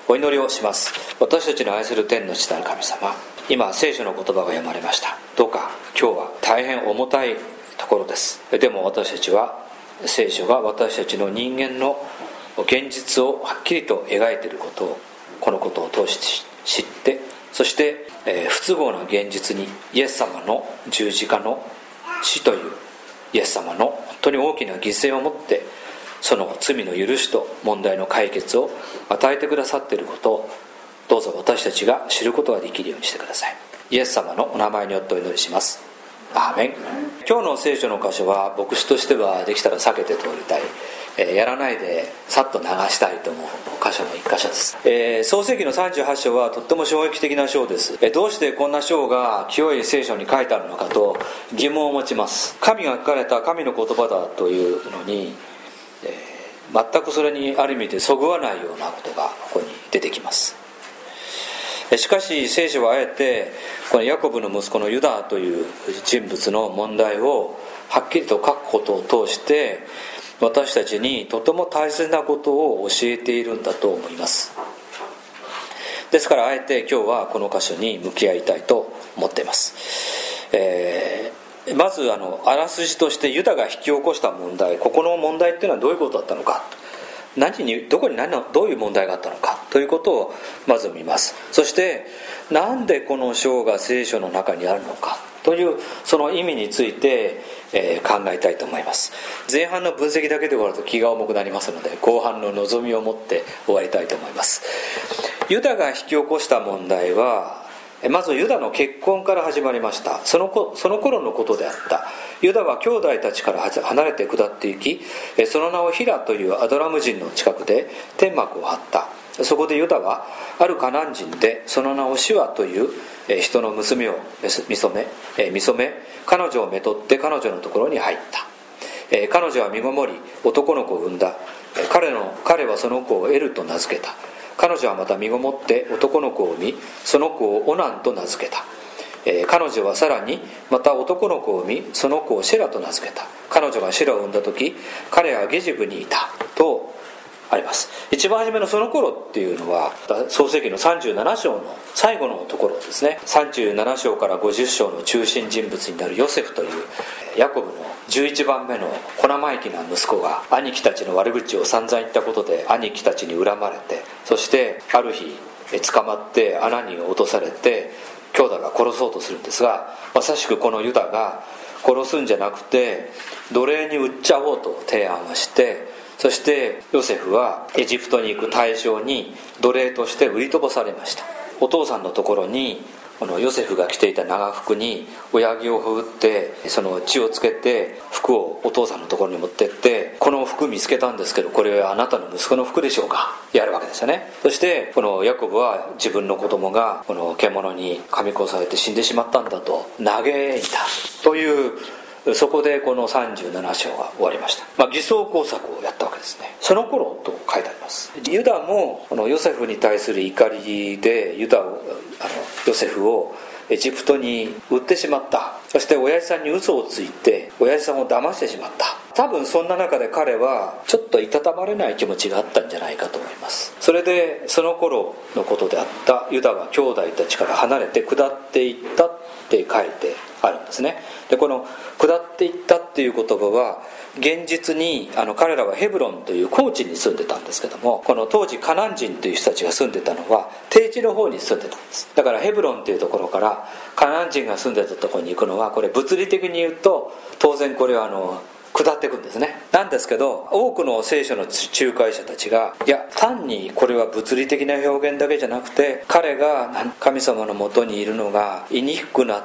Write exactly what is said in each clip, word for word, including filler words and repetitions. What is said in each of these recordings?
お祈りをします。私たちの愛する天の父なる神様、今聖書の言葉が読まれました。どうか今日は大変重たいところです。でも私たちは聖書が私たちの人間の現実をはっきりと描いていることを、このことを通して知って、そして、えー、不都合な現実にイエス様の十字架の死というイエス様の本当に大きな犠牲をもってその罪の許しと問題の解決を与えてくださっていることを、どうぞ私たちが知ることができるようにしてください。イエス様のお名前によってお祈りします。アーメン。今日の聖書の箇所は牧師としてはできたら避けて通りたい、えー、やらないでさっと流したいと思う箇所の一箇所です。えー、創世記のさんじゅうはち章はとっても衝撃的な章です。えー、どうしてこんな章が清い聖書に書いてあるのかと疑問を持ちます。神が書かれた神の言葉だというのに、えー、全くそれにある意味でそぐわないようなことがここに出てきます。しかし聖書はあえてこのヤコブの息子のユダという人物の問題をはっきりと書くことを通して私たちにとても大切なことを教えているんだと思います。ですからあえて今日はこの箇所に向き合いたいと思っています。えー、まずあのあらすじとしてユダが引き起こした問題、ここの問題っていうのはどういうことだったのか、何にどこに何のどういう問題があったのかということをまず見ます。そしてなんでこの章が聖書の中にあるのかというその意味について、えー、考えたいと思います。前半の分析だけで終わると気が重くなりますので、後半の望みを持って終わりたいと思います。ユダが引き起こした問題はまずユダの結婚から始まりました。そのこその頃のことであった。ユダは兄弟たちから離れて下っていき、その名をヒラというアドラム人の近くで天幕を張った。そこでユダはあるカナン人でその名をシワという人の娘を見初め見初め彼女をめとって彼女のところに入った。彼女は身ごもり男の子を産んだ。彼の彼はその子をエルと名付けた。彼女はまた身ごもって男の子を産み、その子をオナンと名付けた。えー、彼女はさらにまた男の子を産み、その子をシェラと名付けた。彼女がシェラを産んだ時、彼はゲジブにいたとあります。一番初めのその頃っていうのは創世記のさんじゅうなな章の最後のところですね。さんじゅうなな章からごじゅう章の中心人物になるヨセフというヤコブのじゅういちばんめの小生意気な息子が兄貴たちの悪口を散々言ったことで兄貴たちに恨まれて、そしてある日捕まって穴に落とされて兄弟が殺そうとするんですが、まさしくこのユダが殺すんじゃなくて奴隷に売っちゃおうと提案をして、そしてヨセフはエジプトに行く対象に奴隷として売り飛ばされました。お父さんのところにこのヨセフが着ていた長服に親木をふってその血をつけて服をお父さんのところに持ってって、この服見つけたんですけどこれはあなたの息子の服でしょうか、やるわけですよね。そしてこのヤコブは自分の子供がこの獣に噛み殺されて死んでしまったんだと嘆いたという、そこでこのさんじゅうなな章が終わりました。まあ、偽装工作をやったわけですね。その頃と書いてあります。ユダもこのヨセフに対する怒りでユダをあのヨセフをエジプトに売ってしまった。そして親父さんに嘘をついて親父さんを騙してしまった。多分そんな中で彼はちょっといたたまれない気持ちがあったんじゃないかと思います。それでその頃のことであったユダは兄弟たちから離れて下っていったって書いてあるんですね。でこの下っていったっていう言葉は現実にあの彼らはヘブロンという高地に住んでたんですけども、この当時カナン人という人たちが住んでたのは低地の方に住んでたんです。だからヘブロンというところからカナン人が住んでたところに行くのは、これ物理的に言うと当然これはあの下っていくんですね。なんですけど多くの聖書の仲介者たちが、いや単にこれは物理的な表現だけじゃなくて彼が神様のもとにいるのが言いにくくなって、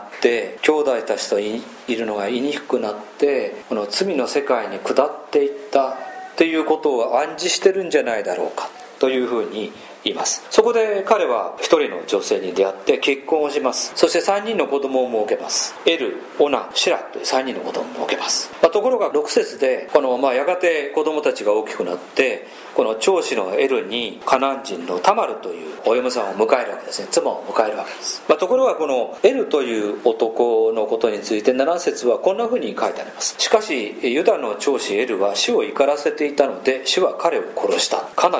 兄弟たちといるのが言いにくくなってこの罪の世界に下っていったっていうことを暗示してるんじゃないだろうかというふうに言います。そこで彼は一人の女性に出会って結婚をします。そして三人の子供を設けます。エル、オナ、シラという三人の子供を設けます。まあ、ところがろく節でこの、まあ、やがて子供たちが大きくなってこの長子のエルにカナン人のタマルというお嫁さんを迎えるわけですね。妻を迎えるわけです。まあ、ところがこのエルという男のことについてなな節はこんなふうに書いてあります。しかしユダの長子エルは主を怒らせていたので主は彼を殺した。かなり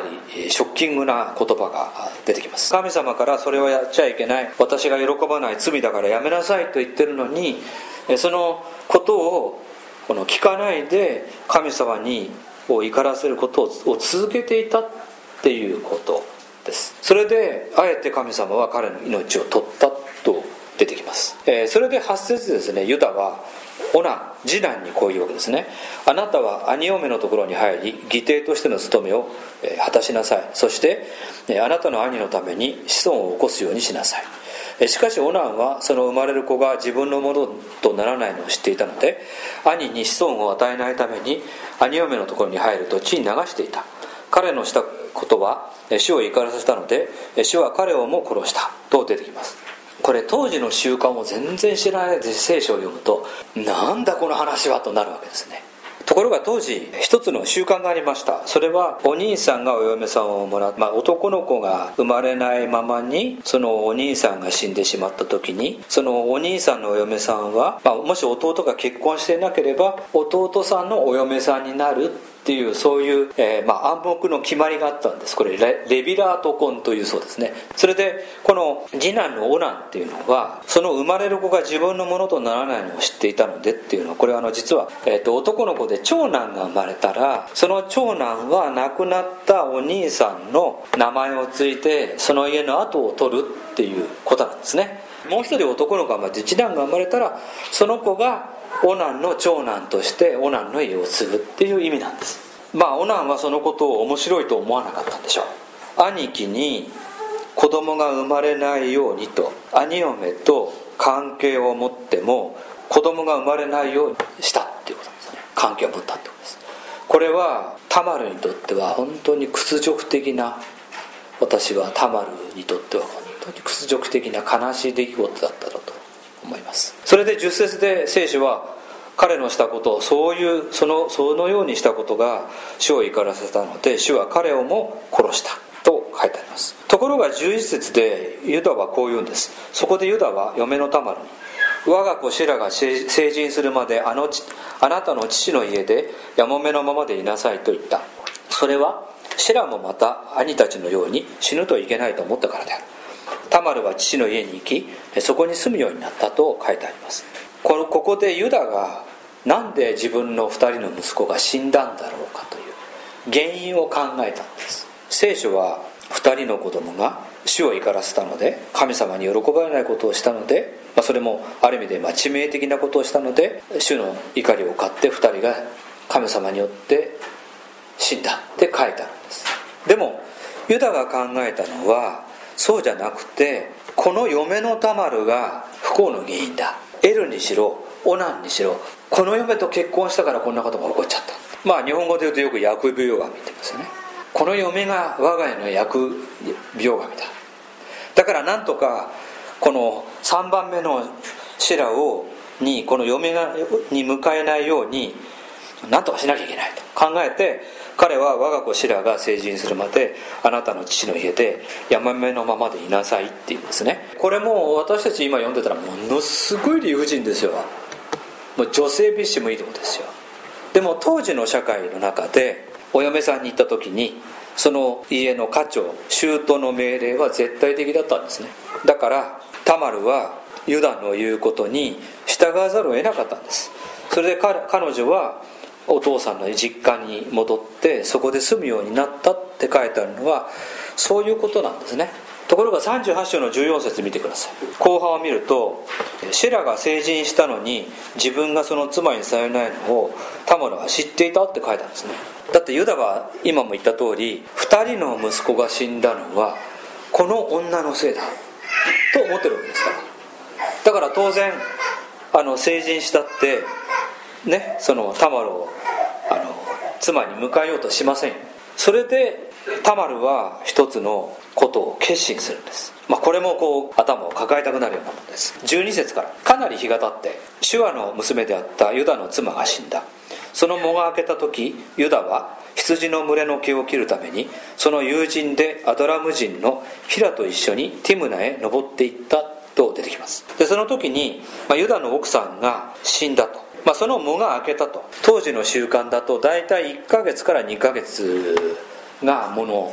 ショッキングな言葉が出てきます。神様からそれをやっちゃいけない、私が喜ばない罪だからやめなさいと言ってるのに、そのことをこの聞かないで神様にを怒らせることを続けていたっていうことです。それであえて神様は彼の命を取ったと出てきます。えー、それではち節ですね、ユダはオナン次男にこういうわけですね。あなたは兄嫁のところに入り義弟としての務めを果たしなさい。そしてあなたの兄のために子孫を起こすようにしなさい。しかしオナンはその生まれる子が自分のものとならないのを知っていたので、兄に子孫を与えないために兄嫁のところに入ると地に流していた。彼のしたことは主を怒らせたので、主は彼をも殺したと出てきます。これ当時の習慣を全然知らないで聖書を読むと、なんだこの話はとなるわけですね。ところが当時一つの習慣がありました。それはお兄さんがお嫁さんをもらう、まあ、男の子が生まれないままにそのお兄さんが死んでしまった時に、そのお兄さんのお嫁さんは、まあ、もし弟が結婚していなければ弟さんのお嫁さんになるっていう、そういう、えーまあ、暗黙の決まりがあったんです。これ レ, レビラート婚というそうですね。それでこの次男のオナンっていうのは、その生まれる子が自分のものとならないのを知っていたのでっていうのは、これはあの実は、えー、と男の子で長男が生まれたら、その長男は亡くなったお兄さんの名前を継いでその家の後を取るっていうことなんですね。もう一人男の子が次男が生まれたら、その子がオナンの長男としてオナンの家を継ぐっていう意味なんです。まあオナンはそのことを面白いと思わなかったんでしょう。兄貴に子供が生まれないようにと、兄嫁と関係を持っても子供が生まれないようにしたっていうことですね。関係を持ったってことです。これはタマルにとっては本当に屈辱的な、私はタマルにとっては本当に屈辱的な悲しい出来事だったろうと思います。それでじゅっ節で聖書は彼のしたこと、そういうそのそのようにしたことが主を怒らせたので、主は彼をも殺したと書いてあります。ところがじゅういち節でユダはこう言うんです。そこでユダは嫁のタマルに、我が子シラが成人するまで あ, のあなたの父の家でやもめのままでいなさいと言った。それはシラもまた兄たちのように死ぬといけないと思ったからである。タマルは父の家に行き、そこに住むようになったと書いてあります。このここでユダがなんで自分のふたりの息子が死んだんだろうかという原因を考えたんです。聖書はふたりの子供が主を怒らせたので、神様に喜ばれないことをしたので、まあ、それもある意味でまあ致命的なことをしたので、主の怒りを買ってふたりが神様によって死んだって書いてあるんです。でもユダが考えたのはそうじゃなくて、この嫁のタマルが不幸の原因だ。エルにしろオナンにしろ、この嫁と結婚したからこんなことが起こっちゃった。まあ日本語で言うとよく疫病神って言いますよね。この嫁が我が家の疫病神だ。だからなんとかこのさんばんめのシラをにこの嫁がに迎えないようになんとかしなきゃいけないと考えて、彼は我が子シラが成人するまであなたの父の家でヤマメのままでいなさいって言うんですね。これも私たち今読んでたらものすごい理不尽ですよ。もう女性蔑視もいいとこですよ。でも当時の社会の中でお嫁さんに行った時に、その家の家長舅の命令は絶対的だったんですね。だからタマルはユダの言うことに従わざるを得なかったんです。それで 彼, 彼女はお父さんの実家に戻ってそこで住むようになったって書いてあるのはそういうことなんですね。ところがさんじゅうはち章のじゅうよん節見てください。後半を見ると、シェラが成人したのに自分がその妻にされないのをタマルは知っていたって書いてあるんですね。だってユダは今も言った通りふたりの息子が死んだのはこの女のせいだと思ってるわけですから。だから当然あの成人したってね、そのタマルをあの妻に迎えようとしません。それでタマルは一つのことを決心するんです。まあ、これもこう頭を抱えたくなるようなものです。じゅうに節から、かなり日が経ってシュアの娘であったユダの妻が死んだ。その藻が明けた時、ユダは羊の群れの毛を切るためにその友人でアドラム人のヒラと一緒にティムナへ登っていったと出てきます。でその時に、まあ、ユダの奥さんが死んだと、まあ、その藻が明けたと。当時の習慣だとだいたいいっかげつからにかげつがもの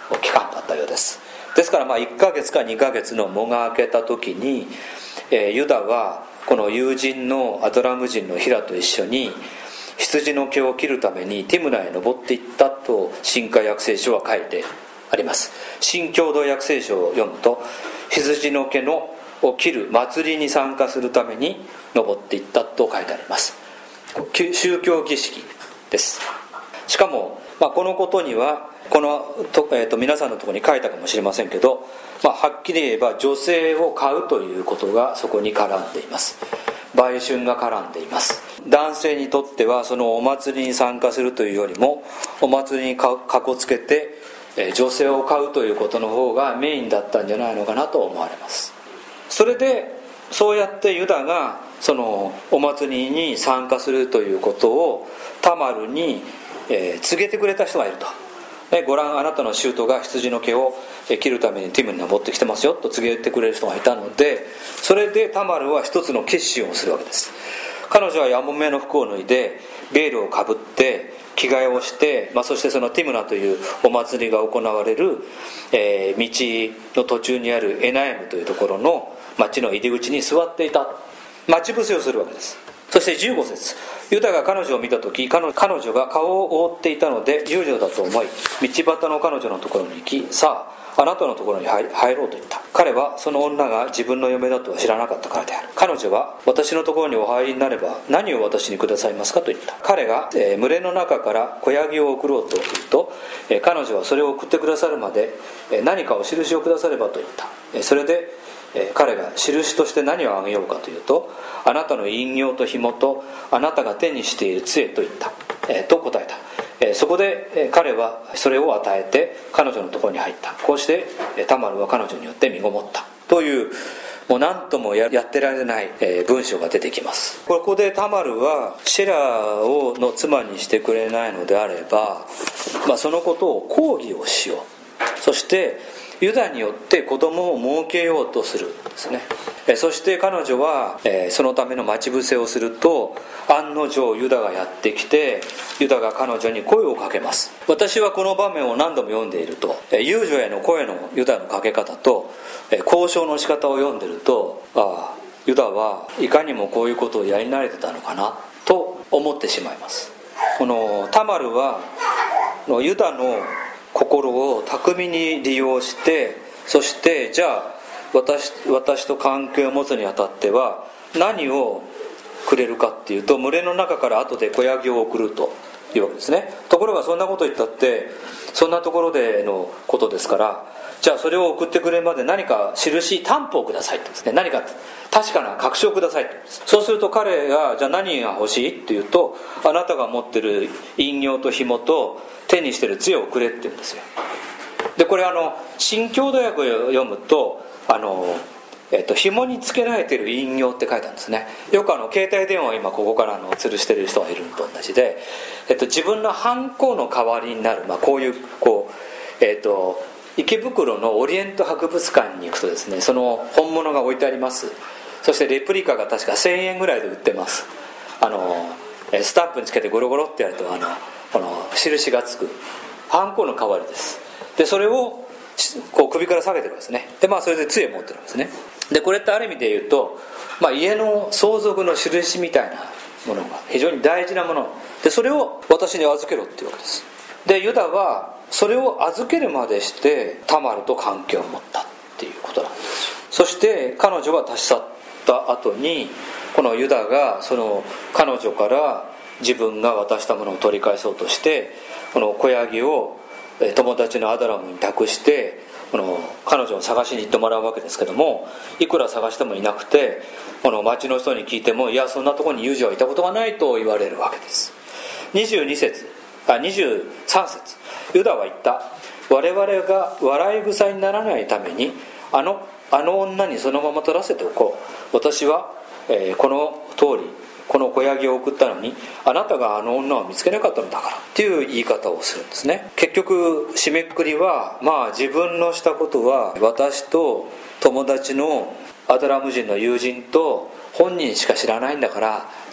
期間だったようです。ですからまあいっかげつかにかげつの喪が明けた時に、えー、ユダはこの友人のアドラム人のヒラと一緒に羊の毛を切るためにティムナへ登っていったと新海訳聖書は書いてあります。新共同訳聖書を読むと、羊の毛のを切る祭りに参加するために登っていったと書いてあります。宗教儀式です。しかも、まあ、このことにはこのと、えー、と皆さんのところに書いたかもしれませんけど、まあ、はっきり言えば女性を買うということがそこに絡んでいます。売春が絡んでいます。男性にとってはそのお祭りに参加するというよりも、お祭りにかこつけて、えー、女性を買うということの方がメインだったんじゃないのかなと思われます。それでそうやってユダがそのお祭りに参加するということをタマルに、えー、告げてくれた人がいると、ね、ご覧あなたの舅が羊の毛を切るためにティムに登ってきてますよと告げてくれる人がいたので、それでタマルは一つの決心をするわけです。彼女はやもめの服を脱いでベールをかぶって着替えをして、まあ、そしてそのティムナというお祭りが行われる、えー、道の途中にあるエナエムというところの町の入り口に座っていた。待ち伏せをするわけです。そしてじゅうご節、ユダが彼女を見たとき、彼女が顔を覆っていたので遊女だと思い、道端の彼女のところに行き、さああなたのところに入ろうと言った。彼はその女が自分の嫁だとは知らなかったからである。彼女は私のところにお入りになれば何を私にくださいますかと言った。彼が、えー、群れの中から子ヤギを送ろうと言うと、えー、彼女はそれを送ってくださるまで、えー、何かお印をくださればと言った。えー、それでえー、彼が印として何をあげようかというと、あなたの陰陽と紐とあなたが手にしている杖と言った、えー、と答えた。えー、そこで、えー、彼はそれを与えて彼女のところに入った。こうして、えー、タマルは彼女によって身ごもったという、もう何とも や, やってられない、えー、文章が出てきます。ここでタマルはシェラをの妻にしてくれないのであれば、まあ、そのことを抗議をしよう、そしてユダによって子供を設けようとするんですね。そして彼女はそのための待ち伏せをすると、案の定ユダがやってきて、ユダが彼女に声をかけます。私はこの場面を何度も読んでいると、遊女への声のユダのかけ方と交渉の仕方を読んでると、ああユダはいかにもこういうことをやり慣れてたのかなと思ってしまいます。このタマルはユダの心を巧みに利用して、そしてじゃあ 私, 私と関係を持つにあたっては何をくれるかっていうと、群れの中から後で子ヤギを送るというわけですね。ところがそんなこと言ったってそんなところでのことですから、じゃあそれを送ってくれるまで何か印担保をくださいってですね、何か確かな確証をくださいって。そうすると彼がじゃあ何が欲しいっていうと、あなたが持ってる陰陽と紐と手にしてる杖をくれって言うんですよ。でこれあの新共同訳を読むとあの、えっと、紐につけられてる陰陽って書いてあるんですね。よくあの携帯電話を今ここからの吊るしてる人がいるのと同じで、えっと、自分のハンコの代わりになる、まあ、こういうこうえっと池袋のオリエント博物館に行くとですね、その本物が置いてあります。そしてレプリカが確かせんえんぐらいで売ってます。あのスタンプにつけてゴロゴロってやるとあのこの印がつくハンコの代わりです。でそれをこう首から下げてるんですね。でまあそれで杖持ってるんですね。でこれってある意味で言うと、まあ、家の相続の印みたいなものが非常に大事なもので、それを私に預けろっていうわけです。でユダはそれを預けるまでしてタマルと関係を持ったっていうことなんですよ。そして彼女が立ち去った後に、このユダがその彼女から自分が渡したものを取り返そうとして、この子ヤギを友達のアダラムに託して、この彼女を探しに行ってもらうわけですけども、いくら探してもいなくて、この町の人に聞いても、いやそんなところに遊女はいたことがないと言われるわけです。にじゅうに節あにじゅうさん節、ユダは言った。我々が笑い草にならないためにあのあの女にそのまま取らせておこう。私は、えー、この通りこの子ヤギを送ったのに、あなたがあの女を見つけなかったのだからっていう言い方をするんですね。結局締めくくりは、まあ自分のしたことは私と友達のアダラム人の友人と本人しか知らないんだから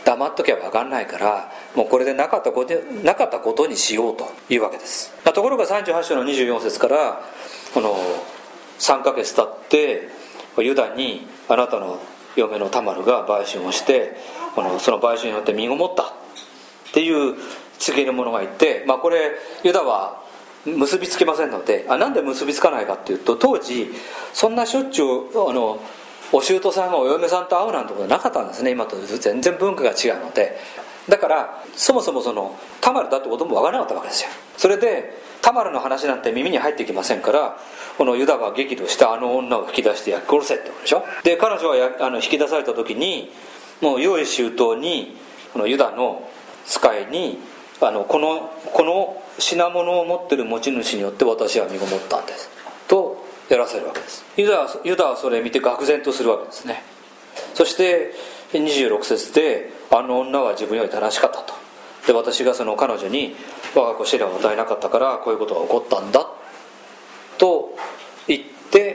黙っときゃ分かんないから、もうこれでなかったことなかったことにしようというわけです。まあ、ところがさんじゅうはち章のにじゅうよん節からこのさんかげつ経ってユダにあなたの嫁のタマルが売春をしてこのその売春によって身ごもったっていう告げる者がいて、まあ、これユダは結びつきませんので、あなんで結びつかないかっていうと、当時そんなしょっちゅうあのお舅さんがお嫁さんと会うなんてことなかったんですね。今と全然文化が違うので、だからそもそもそのタマルだってことも分からなかったわけですよ。それでタマルの話なんて耳に入ってきませんから、このユダが激怒したあの女を引き出して焼き殺せってことでしょ。で彼女はやあの引き出された時にもう用意周到にこのユダの使いにあのこのこの品物を持ってる持ち主によって私は身ごもったんですとやらせるわけです。ユダは、ユダはそれを見て愕然とするわけですね。そしてにじゅうろく節であの女は自分より正しかったと。で私がその彼女に我が子試練を与えなかったからこういうことが起こったんだと言って、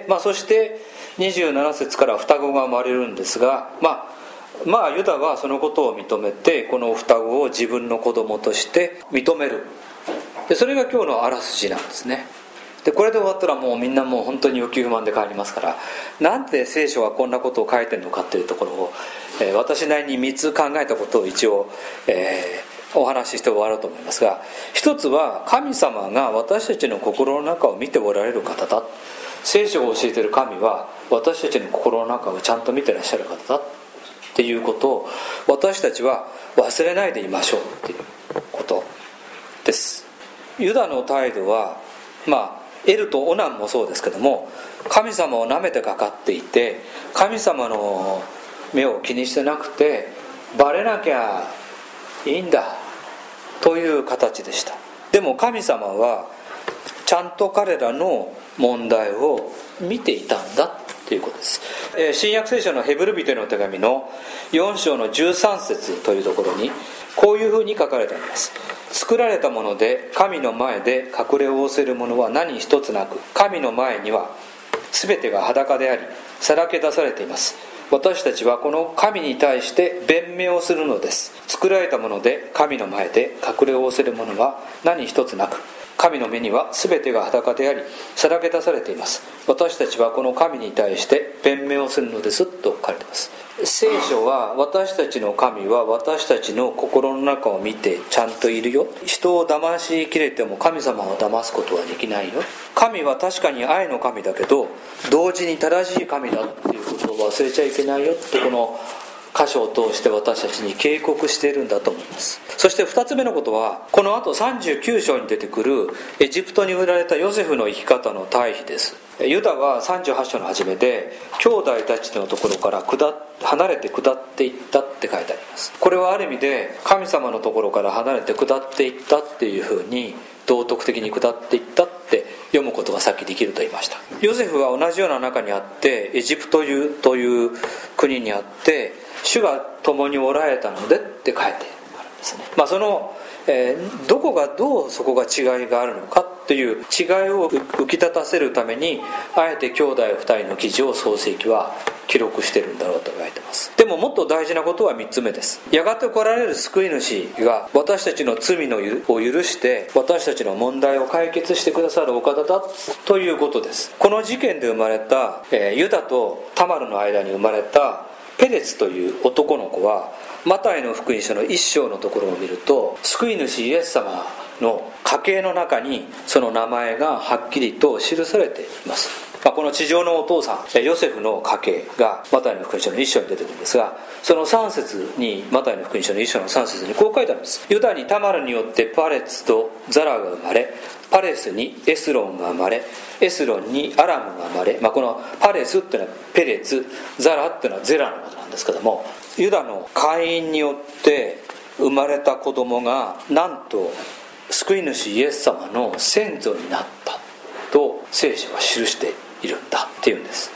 まあ、そしてにじゅうなな節から双子が生まれるんですが、まあまあユダはそのことを認めてこの双子を自分の子供として認める。でそれが今日のあらすじなんですね。でこれで終わったらもうみんなもう本当に欲求不満で帰りますから、なんで聖書はこんなことを書いてるのかっていうところを、えー、私なりにみっつ考えたことを一応、えー、お話しして終わろうと思いますが、一つは神様が私たちの心の中を見ておられる方だ。聖書が教えている神は私たちの心の中をちゃんと見てらっしゃる方だっていうことを私たちは忘れないでいましょうっていうことです。ユダの態度はまあエルとオナンもそうですけども、神様を舐めてかかっていて神様の目を気にしてなくてバレなきゃいいんだという形でした。でも神様はちゃんと彼らの問題を見ていたんだということです。新約聖書のヘブル人への手紙のよん章のじゅうさん節というところにこういうふうに書かれてあります。作られたもので神の前で隠れ仰せるものは何一つなく、神の前には全てが裸でありさらけ出されています。私たちはこの神に対して弁明をするのです。作られたもので神の前で隠れ仰せるものは何一つなく、神の目には全てが裸でありさらけ出されています。私たちはこの神に対して弁明をするのですと書かれています。聖書は私たちの神は私たちの心の中を見てちゃんといるよ。人を騙しきれても神様を騙すことはできないよ。神は確かに愛の神だけど同時に正しい神だっていうことを忘れちゃいけないよってこの箇所を通して私たちに警告しているんだと思います。そしてふたつめのことはこの後さんじゅうきゅう章に出てくるエジプトに売られたヨセフの生き方の対比です。ユダはさんじゅうはち章の初めで兄弟たちのところから下離れて下っていったって書いてあります。これはある意味で神様のところから離れて下っていったっていうふうに道徳的に下っていったって読むことがさっきできると言いました。ヨセフは同じような中にあってエジプトという国にあって主が共におられたのでって書いてあるんですね。まあその、えー、どこがどうそこが違いがあるのかという違いを浮き立たせるためにあえて兄弟ふたりの記事を創世記は記録してるんだろうと言われています。でももっと大事なことはみっつめです。やがて来られる救い主が私たちの罪のを許して私たちの問題を解決してくださるお方だということです。この事件で生まれた、えー、ユダとタマルの間に生まれたペレツという男の子はマタイの福音書の一章のところを見ると救い主イエス様の家系の中にその名前がはっきりと記されています。まあ、この地上のお父さんヨセフの家系がマタイの福音書の一章に出てくるんですが、そのさん節にマタイの福音書の一章のさん節にこう書いてあるんです。ユダにタマルによってパレツとザラが生まれ、パレスにエスロンが生まれ、エスロンにアラムが生まれ、まあ、このパレスっていうのはペレツ、ザラっていうのはゼラのことなんですけども、ユダの会員によって生まれた子供がなんと救い主イエス様の先祖になったと聖書は記しているんだっていうんです。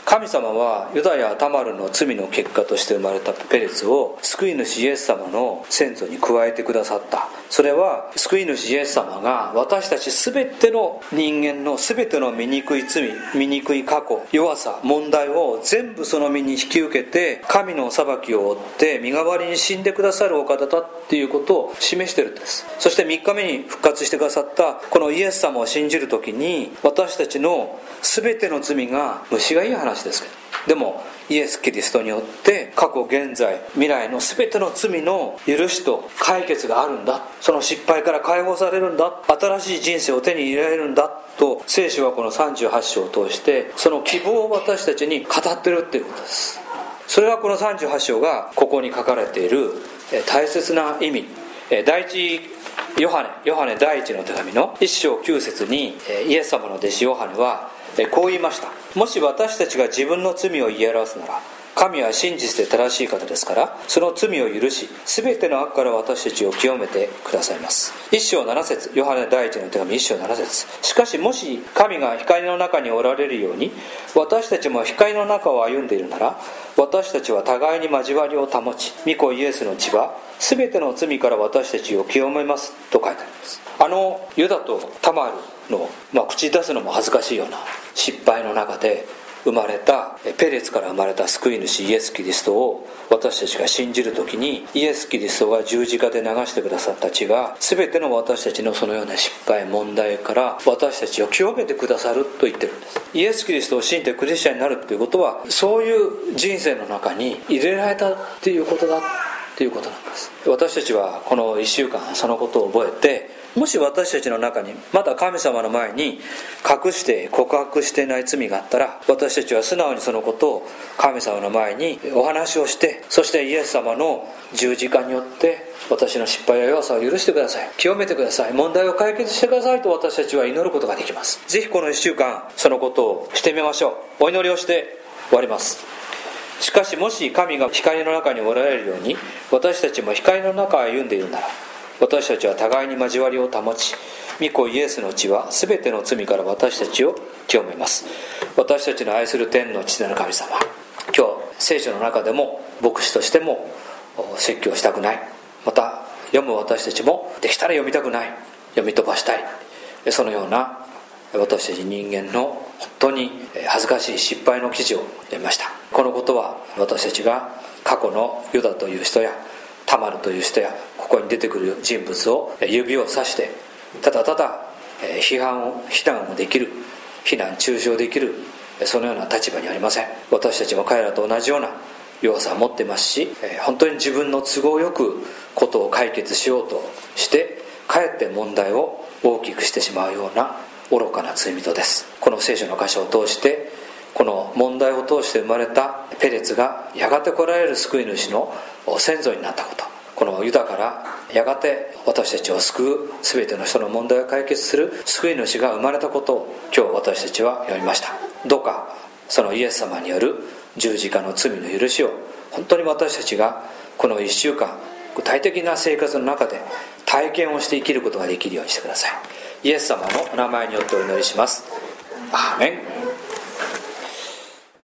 神様はユダやタマルの罪の結果として生まれたペレツを救い主イエス様の先祖に加えてくださった。それは救い主イエス様が私たち全ての人間の全ての醜い罪、醜い過去、弱さ、問題を全部その身に引き受けて神の裁きを負って身代わりに死んでくださるお方だっていうことを示しているんです。そしてみっかめに復活してくださったこのイエス様を信じるときに私たちの全ての罪が、虫がいい話ですけど、でもイエス・キリストによって過去現在未来の全ての罪の許しと解決があるんだ、その失敗から解放されるんだ、新しい人生を手に入れられるんだと聖書はこのさんじゅうはち章を通してその希望を私たちに語っているということです。それはこのさんじゅうはち章がここに書かれている大切な意味。第一ヨハネヨハネ第一の手紙のいっ章きゅう節にイエス様の弟子ヨハネはこう言いました。もし私たちが自分の罪を言い表すなら、神は真実で正しい方ですから、その罪を許し全ての悪から私たちを清めてくださいます。いっ章なな節、ヨハネ第一の手紙いっ章なな節。しかしもし神が光の中におられるように私たちも光の中を歩んでいるなら、私たちは互いに交わりを保ち、御子イエスの血は全ての罪から私たちを清めますと書いてあります。あのユダとタマルの、まあ、口に出すのも恥ずかしいような失敗の中で生まれたペレツから生まれた救い主イエス・キリストを私たちが信じるときに、イエス・キリストが十字架で流してくださった血が全ての私たちのそのような失敗問題から私たちを清めてくださると言ってるんです。イエス・キリストを信じてクリスチャンになるということは、そういう人生の中に入れられたっていうことだということなんです。私たちはこのいっしゅうかんそのことを覚えて、もし私たちの中にまだ神様の前に隠して告白していない罪があったら、私たちは素直にそのことを神様の前にお話をして、そしてイエス様の十字架によって私の失敗や弱さを許してください、清めてください、問題を解決してくださいと私たちは祈ることができます。ぜひこのいっしゅうかんそのことをしてみましょう。お祈りをして終わります。しかしもし神が光の中におられるように私たちも光の中を歩んでいるなら、私たちは互いに交わりを保ち、御子イエスの血は全ての罪から私たちを清めます。私たちの愛する天の父なる神様、今日聖書の中でも牧師としても説教したくない、また読む私たちもできたら読みたくない、読み飛ばしたい、そのような私たち人間の本当に恥ずかしい失敗の記事を読みました。このことは私たちが過去のユダという人やタマルという人やここに出てくる人物を指をさしてただただ批判を非難をできる、非難中傷できる、そのような立場にありません。私たちも彼らと同じような弱さを持っていますし、本当に自分の都合よくことを解決しようとしてかえって問題を大きくしてしまうような愚かな罪人です。この聖書の箇所を通してこの問題を通して生まれたペレツがやがて来られる救い主の先祖になったこと、このユダからやがて私たちを救う全ての人の問題を解決する救い主が生まれたことを今日私たちは読みました。どうかそのイエス様による十字架の罪の許しを本当に私たちがこのいっしゅうかん具体的な生活の中で体験をして生きることができるようにしてください。イエス様のお名前によってお祈りします。アーメン。